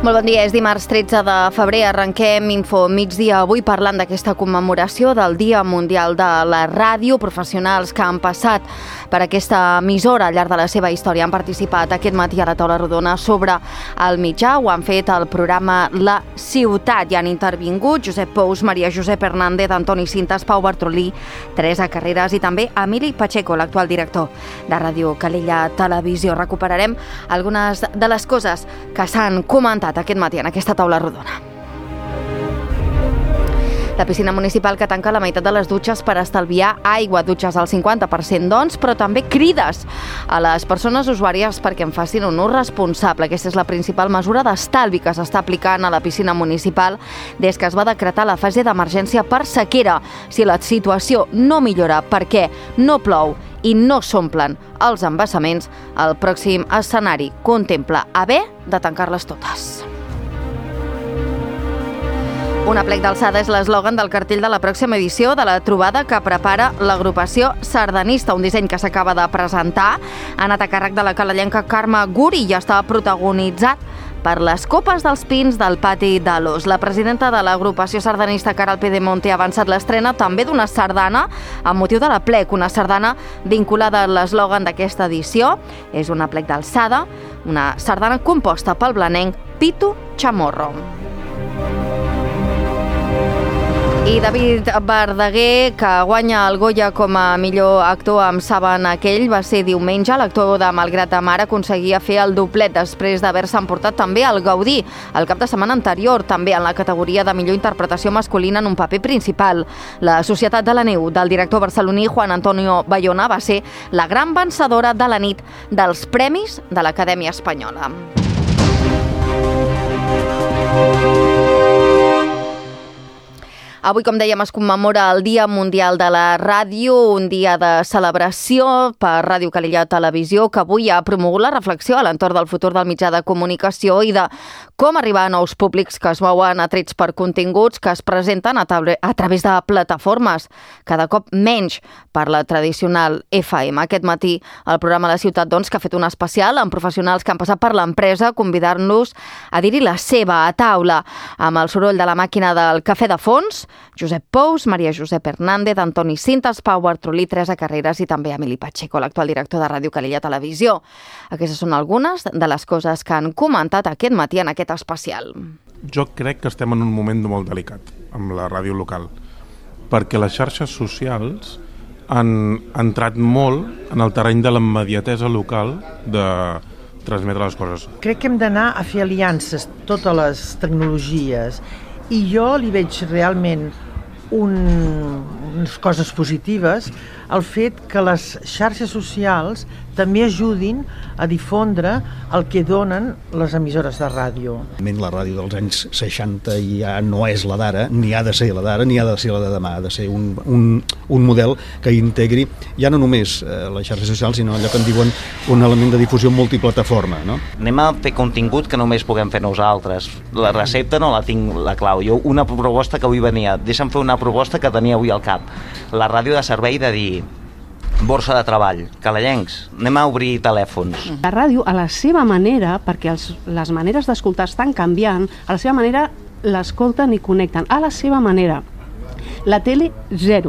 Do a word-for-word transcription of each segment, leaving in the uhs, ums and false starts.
Molt bon dia, és dimarts tretze de febrer, arrenquem Info Migdia avui parlant d'aquesta commemoració del Dia Mundial de la Ràdio. Professionals que han passat per aquesta emissora al llarg de la seva història han participat aquest matí a la taula rodona sobre el mitjà. Ho han fet al programa La Ciutat. Hi han intervingut Josep Pous, Maria Josep Hernández, Antoni Cintas, Pau Bartrolí, Teresa Carreras i també Emili Pacheco, l'actual director de Ràdio Calella Televisió. Recuperarem algunes de les coses que s'han comentat aquest matí en aquesta taula rodona. La piscina municipal que tanca la meitat de les dutxes per estalviar aigua, dutxes al cinquanta per cent, doncs, però també crides a les persones usuàries perquè en facin un ús responsable. Aquesta és la principal mesura d'estalvi que s'està aplicant a la piscina municipal des que es va decretar la fase d'emergència per sequera. Si la situació no millora perquè no plou i no s'omplen els embassaments, el pròxim escenari contempla haver de tancar-les totes. Un aplec d'alçada és l'eslògan del cartell de la pròxima edició de la trobada que prepara l'agrupació sardanista, un disseny que s'acaba de presentar. Ha anat a càrrec de la calellenca Carme Guri i està protagonitzat per les copes dels pins del pati de l'Os. La presidenta de l'agrupació sardanista, Caral Pedemonte, ha avançat l'estrena també d'una sardana amb motiu de l'aplec, una sardana vinculada a l'eslògan d'aquesta edició. És un aplec d'alçada, una sardana composta pel blanenc Pitu Chamorro. I David Verdaguer, que guanya el Goya com a millor actor amb Saben aquell, va ser diumenge. L'actor de Malgrat de Mar aconseguia fer el doblet després d'haver-se emportat també el Gaudí el cap de setmana anterior, també en la categoria de millor interpretació masculina en un paper principal. La Societat de la Neu del director barceloní Juan Antonio Bayona va ser la gran vencedora de la nit dels Premis de l'Acadèmia Espanyola. Avui, com dèiem, es commemora el Dia Mundial de la Ràdio, un dia de celebració per Ràdio Calella Televisió, que avui ha promogut la reflexió a l'entorn del futur del mitjà de comunicació i de com arribar a nous públics que es mouen atrets per continguts que es presenten a, a través de plataformes, cada cop menys per la tradicional F M. Aquest matí, el programa La Ciutat, doncs, que ha fet un especial amb professionals que han passat per l'empresa, convidant-los a dir-hi la seva a taula, amb el soroll de la màquina del cafè de fons, Josep Pous, Maria Josep Hernández, Antoni Cintas, Pau Bartrolí, Teresa Carreras i també Emili Pacheco, l'actual director de Ràdio Calella Televisió. Aquestes són algunes de les coses que han comentat aquest matí en aquest especial. Jo crec que estem en un moment molt delicat amb la ràdio local, perquè les xarxes socials han entrat molt en el terreny de la immediatesa local de transmetre les coses. Crec que hem d'anar a fer aliances, totes les tecnologies, i jo li veig realment un, unes coses positives el fet que les xarxes socials també ajudin a difondre el que donen les emissores de ràdio. La ràdio dels anys seixanta ja no és la d'ara, ni ha de ser la d'ara, ni ha de ser la de demà. Ha de ser un, un, un model que integri ja no només eh, les xarxes socials, sinó allò que en diuen un element de difusió multiplataforma. No? Anem a fer contingut que només puguem fer nosaltres. La recepta no la tinc la clau. Jo una proposta que avui venia, deixa'm fer una proposta que tenia avui al cap. La ràdio de servei de dir borsa de treball, calellencs, anem a obrir telèfons. La ràdio, a la seva manera, perquè els, les maneres d'escoltar estan canviant, a la seva manera l'escolten i connecten, a la seva manera. La tele, zero.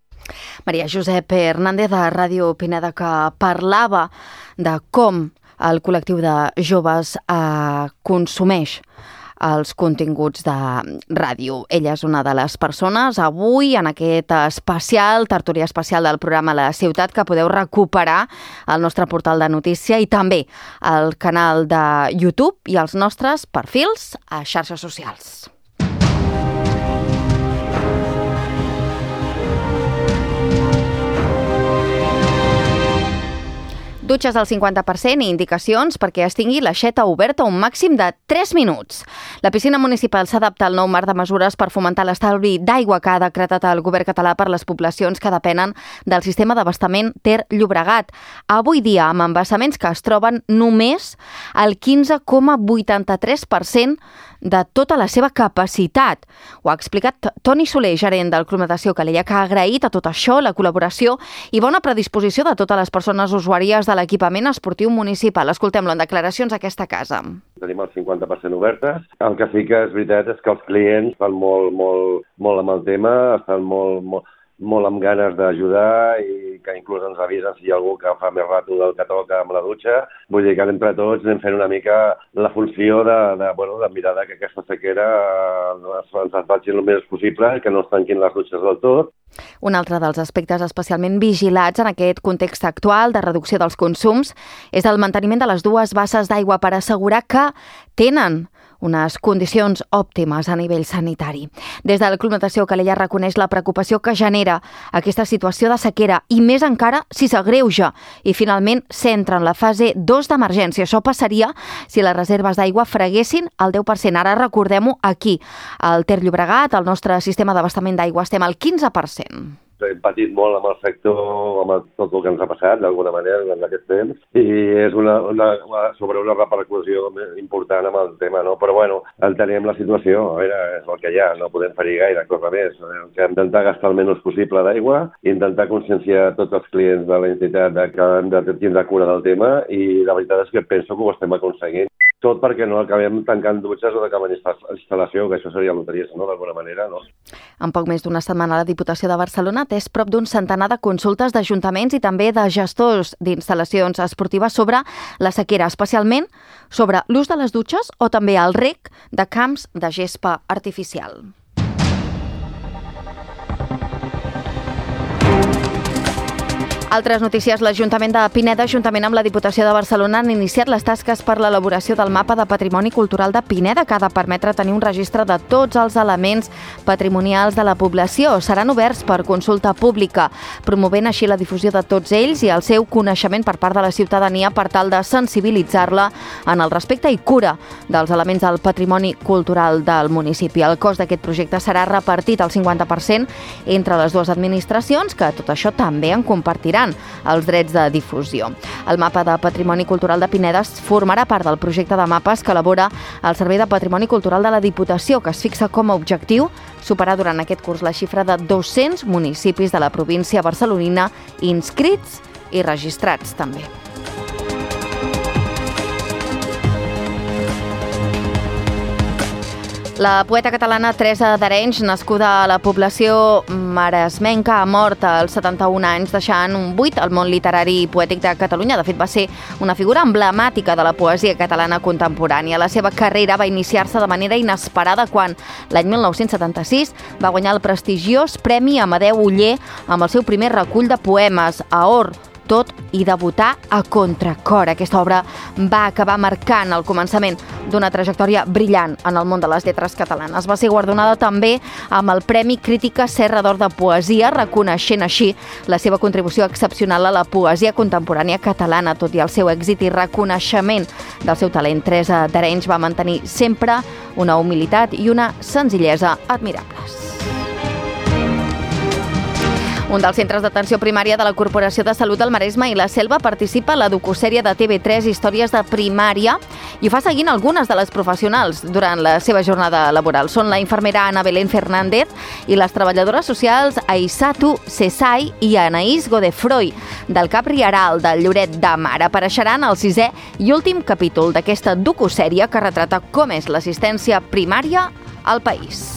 Maria Josep Hernández de Ràdio Pineda, que parlava de com el col·lectiu de joves eh, consumeix els continguts de ràdio. Ella és una de les persones avui en aquest especial, tertúlia especial del programa La Ciutat, que podeu recuperar al nostre portal de notícia i també al canal de YouTube i als nostres perfils a xarxes socials. Dutxes al cinquanta per cent i indicacions perquè es tingui l'aixeta oberta un màxim de tres minuts. La piscina municipal s'adapta al nou marc de mesures per fomentar l'estalvi d'aigua que ha decretat el govern català per les poblacions que depenen del sistema d'abastament Ter-Llobregat. Avui dia, amb embassaments que es troben només al quinze coma vuitanta-tres per cent de tota la seva capacitat. Ho ha explicat Toni Soler, gerent del Club Natació Calella, que ha agraït a tot això la col·laboració i bona predisposició de totes les persones usuàries de l'equipament esportiu municipal. Escoltem-lo en declaracions a aquesta casa. Tenim el cinquanta per cent obertes. El que sí que és veritat és que els clients estan molt, molt, molt amb el tema, estan molt, molt, molt amb ganes d'ajudar i que inclús ens avisen si hi ha algú que fa més rato del que toca amb la dutxa. Vull dir que entre tots anem fent una mica la funció de, de, bueno, de mirar que aquesta sequera ens, ens faci el més possible i que no es tanquin les dutxes del tot. Un altre dels aspectes especialment vigilats en aquest context actual de reducció dels consums és el manteniment de les dues basses d'aigua per assegurar que tenen unes condicions òptimes a nivell sanitari. Des del Club Natació Calella reconeix la preocupació que genera aquesta situació de sequera i més encara si s'agreuja i finalment s'entra en la fase dos d'emergència. Això passaria si les reserves d'aigua freguessin el deu per cent. Ara recordem-ho aquí, al Ter Llobregat, el nostre sistema d'abastament d'aigua, estem al quinze per cent. Hem patit molt amb el sector, amb tot el que ens ha passat, d'alguna manera, en aquest temps, i és una, una, sobre una repercussió important amb el tema, no? Però, bueno, entenem la situació, a veure, és el que hi ha, no podem fer gaire cosa més. Hem d'intentar gastar el menys possible d'aigua, intentar conscienciar tots els clients de la entitat que hem de tindre cura del tema, i la veritat és que penso que ho estem aconseguint. Tot perquè no acabem tancant dutxes o d'acabant instal·lació, que això seria loteria, no? D'alguna manera, no? En poc més d'una setmana, la Diputació de Barcelona té prop d'un centenar de consultes d'ajuntaments i també de gestors d'instal·lacions esportives sobre la sequera, especialment sobre l'ús de les dutxes o també el reg de camps de gespa artificial. Altres notícies. L'Ajuntament de Pineda, juntament amb la Diputació de Barcelona, han iniciat les tasques per l'elaboració del mapa de patrimoni cultural de Pineda, que ha de permetre tenir un registre de tots els elements patrimonials de la població. Seran oberts per consulta pública, promovent així la difusió de tots ells i el seu coneixement per part de la ciutadania per tal de sensibilitzar-la en el respecte i cura dels elements del patrimoni cultural del municipi. El cost d'aquest projecte serà repartit al cinquanta per cent entre les dues administracions, que tot això també en compartiran els drets de difusió. El mapa de patrimoni cultural de Pineda formarà part del projecte de mapes que elabora el Servei de Patrimoni Cultural de la Diputació, que es fixa com a objectiu superar durant aquest curs la xifra de dos-cents municipis de la província barcelonina inscrits i registrats també. La poeta catalana Teresa d'Arenys, nascuda a la població maresmenca, ha mort als setanta-un anys, deixant un buit al món literari i poètic de Catalunya. De fet, va ser una figura emblemàtica de la poesia catalana contemporània. La seva carrera va iniciar-se de manera inesperada quan, l'any mil nou-cents setanta-sis, va guanyar el prestigiós Premi Amadeu Oller amb el seu primer recull de poemes, Aor, tot, i debutar a contracor. Aquesta obra va acabar marcant el començament d'una trajectòria brillant en el món de les lletres catalanes. Va ser guardonada també amb el Premi Crítica Serra d'Or de Poesia, reconeixent així la seva contribució excepcional a la poesia contemporània catalana. Tot i el seu èxit i reconeixement del seu talent, Teresa d'Arenys va mantenir sempre una humilitat i una senzillesa admirables. Un dels centres d'atenció primària de la Corporació de Salut del Maresme i la Selva participa a la docusèrie de T V tres Històries de Primària i ho fa seguint algunes de les professionals durant la seva jornada laboral. Són la infermera Ana Belén Fernández i les treballadores socials Aissatu Cesai i Anaïs Godefroy del Cap Rieral del Lloret de Mar. Apareixeran el sisè i últim capítol d'aquesta docusèrie que retrata com és l'assistència primària al país.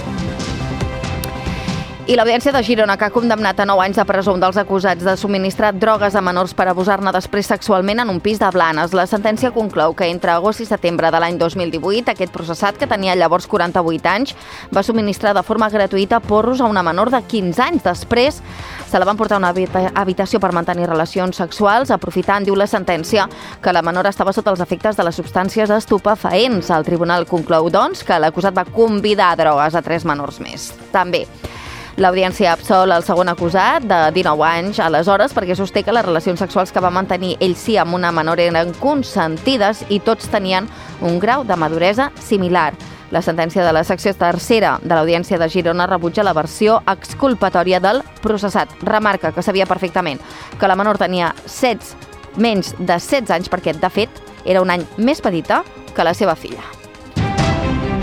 I l'Audiència de Girona, que ha condemnat a nou anys de presó un dels acusats de subministrar drogues a menors per abusar-ne després sexualment en un pis de Blanes. La sentència conclou que entre agost i setembre de l'any dos mil divuit, aquest processat, que tenia llavors quaranta-vuit anys, va subministrar de forma gratuïta porros a una menor de quinze anys. Després se la van portar a una habitació per mantenir relacions sexuals, aprofitant, diu la sentència, que la menor estava sota els efectes de les substàncies estupefaents. El tribunal conclou, doncs, que l'acusat va convidar drogues a tres menors més. També l'Audiència absol el segon acusat, de dinou anys, aleshores, perquè sosté que les relacions sexuals que va mantenir ell sí amb una menor eren consentides i tots tenien un grau de maduresa similar. La sentència de la secció tercera de l'Audiència de Girona rebutja la versió exculpatòria del processat. Remarca que sabia perfectament que la menor tenia setze, menys de setze anys perquè, de fet, era un any més petita que la seva filla.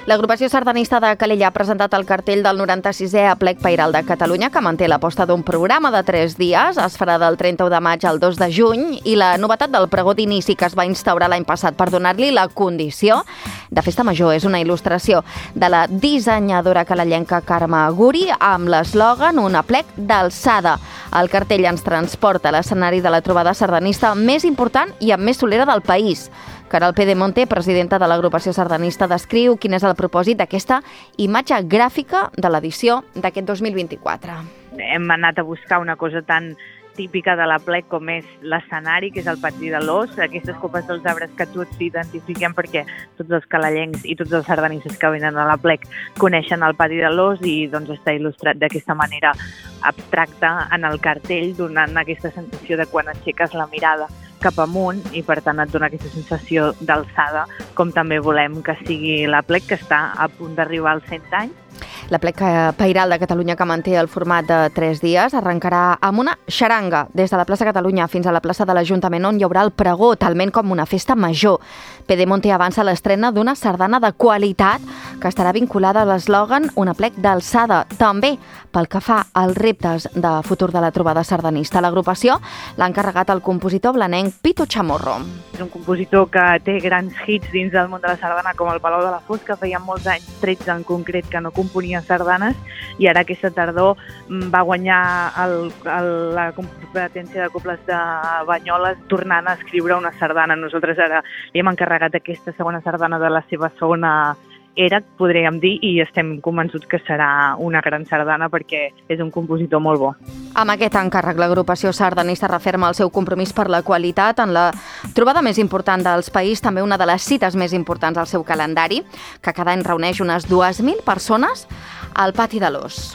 L'agrupació sardanista de Calella ha presentat el cartell del noranta-sisè Aplec Pairal de Catalunya, que manté l'aposta d'un programa de tres dies. Es farà del trenta-u de maig al dos de juny i la novetat del pregó d'inici que es va instaurar l'any passat per donar-li la condició de festa major és una il·lustració de la dissenyadora calellenca Carme Guri amb l'eslògan Un aplec d'alçada. El cartell ens transporta a l'escenari de la trobada sardanista més important i amb més solera del país. Caral Pedemonte, presidenta de l'agrupació sardanista, descriu quin és el propòsit d'aquesta imatge gràfica de l'edició d'aquest dos mil vint-i-quatre. Hem anat a buscar una cosa tan típica de l'Aplec com és l'escenari, que és el Pati de l'Os, aquestes copes dels arbres que tots identifiquem perquè tots els calellencs i tots els sardanistes que venen a l'Aplec coneixen el Pati de l'Os i doncs està il·lustrat d'aquesta manera abstracta en el cartell, donant aquesta sensació de quan aixeques la mirada cap amunt i per tant et dona aquesta sensació d'alçada, com també volem que sigui l'Aplec, que està a punt d'arribar als cent anys. L'Aplec Pairal de Catalunya, que manté el format de tres dies, arrencarà amb una xaranga des de la plaça Catalunya fins a la plaça de l'Ajuntament, on hi haurà el pregó, talment com una festa major. Pedemonte avança l'estrena d'una sardana de qualitat que estarà vinculada a l'eslògan Un aplec d'alçada, també pel que fa als reptes de futur de la trobada sardanista. L'agrupació l'ha encarregat al compositor blanenc Pito Chamorro. És un compositor que té grans hits dins del món de la sardana, com el Palau de la Fosca, feia molts anys, tretze en concret, que no componia sardanes, i ara aquesta tardor va guanyar el, el, la competència de cobles de Banyoles tornant a escriure una sardana. Nosaltres ara li hem encarregat aquesta segona sardana de la seva segona era, podríem dir, i estem convençuts que serà una gran sardana perquè és un compositor molt bo. Amb aquest encàrrec, l'agrupació sardanista referma el seu compromís per la qualitat en la trobada més important dels país, també una de les cites més importants al seu calendari, que cada any reuneix unes dues mil persones al Pati de l'Os.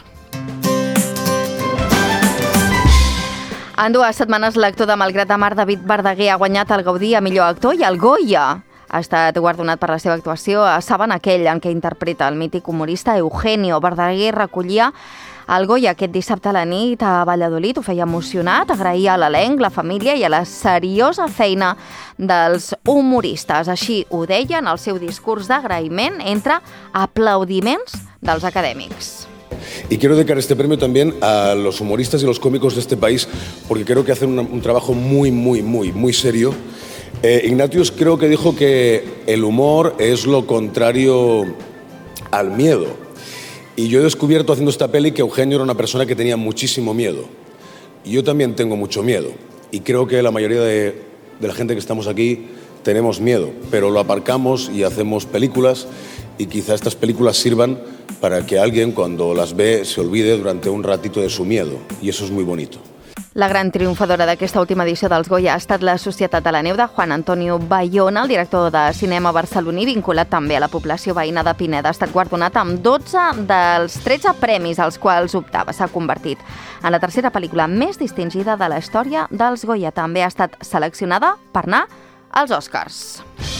En dues setmanes, l'actor de Malgrat de Mar, David Verdaguer, ha guanyat el Gaudí a millor actor i el Goya. Ha estat guardonat per la seva actuació a Saben aquell, en què interpreta el mític humorista Eugenio. Verdaguer recollia el Goya aquest dissabte a la nit a Valladolid. Ho feia emocionat, agraïa a l'elenc, la família i a la seriosa feina dels humoristes. Així ho deia en el seu discurs d'agraïment entre aplaudiments dels acadèmics. Y quiero dedicar este premio también a los humoristas y los cómicos de este país, porque creo que hacen un, un trabajo muy, muy, muy, muy serio. Eh, Ignatius creo que dijo que el humor es lo contrario al miedo. Y yo he descubierto haciendo esta peli que Eugenio era una persona que tenía muchísimo miedo. Y yo también tengo mucho miedo. Y creo que la mayoría de, de la gente que estamos aquí tenemos miedo, pero lo aparcamos y hacemos películas, y quizá estas películas sirvan para que alguien cuando las ve se olvide durante un ratito de su miedo, y eso es muy bonito. La gran triomfadora d'aquesta última edició dels Goya ha estat La Societat de la Neu de Juan Antonio Bayona, el director de cinema barceloní, vinculat també a la població veïna de Pineda. Ha estat guardonat amb dotze dels tretze premis als quals optava. S'ha convertit en la tercera pel·lícula més distingida de la història dels Goya. També ha estat seleccionada per anar als Oscars.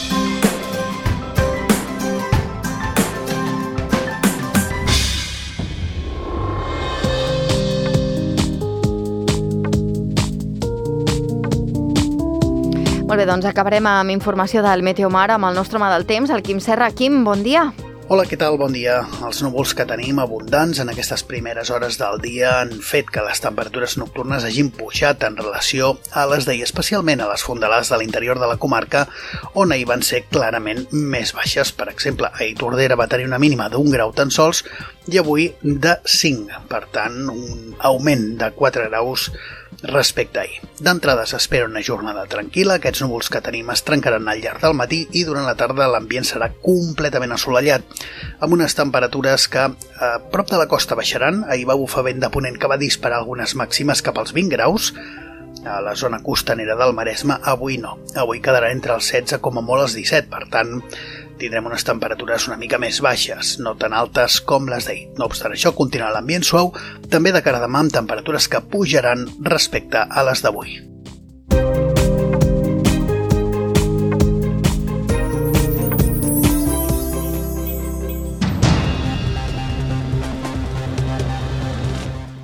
Molt bé, doncs acabarem amb informació del Meteomar amb el nostre home del temps, el Quim Serra. Quim, bon dia. Hola, què tal? Bon dia. Els núvols que tenim abundants en aquestes primeres hores del dia han fet que les temperatures nocturnes hagin pujat en relació a les d'ahir, especialment a les fondalars de l'interior de la comarca, on ahir van ser clarament més baixes. Per exemple, ahir Tordera va tenir una mínima d'un grau tan sols i avui de cinc. Per tant, un augment de quatre graus respecte a ahir. D'entrada s'espera una jornada tranquil·la, aquests núvols que tenim es trencaran al llarg del matí i durant la tarda l'ambient serà completament assolellat, amb unes temperatures que a prop de la costa baixaran. Ahir va bufar vent de ponent que va disparar algunes màximes cap als vint graus, a la zona costanera del Maresme avui no, avui quedarà entre els setze com a molt els disset, per tant tindrem unes temperatures una mica més baixes, no tan altes com les d'ahir. No obstant això, continuarà l'ambient suau, també de cara a demà amb temperatures que pujaran respecte a les d'avui.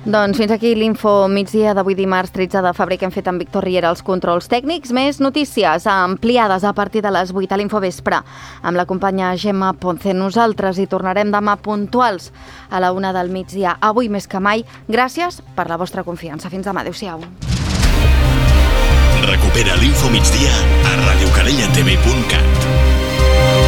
Doncs fins aquí l'Info Migdia d'avui dimarts tretze de febrer que hem fet amb Víctor Riera els controls tècnics. Més notícies ampliades a partir de les vuit a l'Infovespre amb la companya Gemma Ponce. Nosaltres hi tornarem demà puntuals a la una del migdia. Avui més que mai, gràcies per la vostra confiança. Fins demà. Adéu-siau. Recupera l'Info Migdia a radiocalellatv punt cat.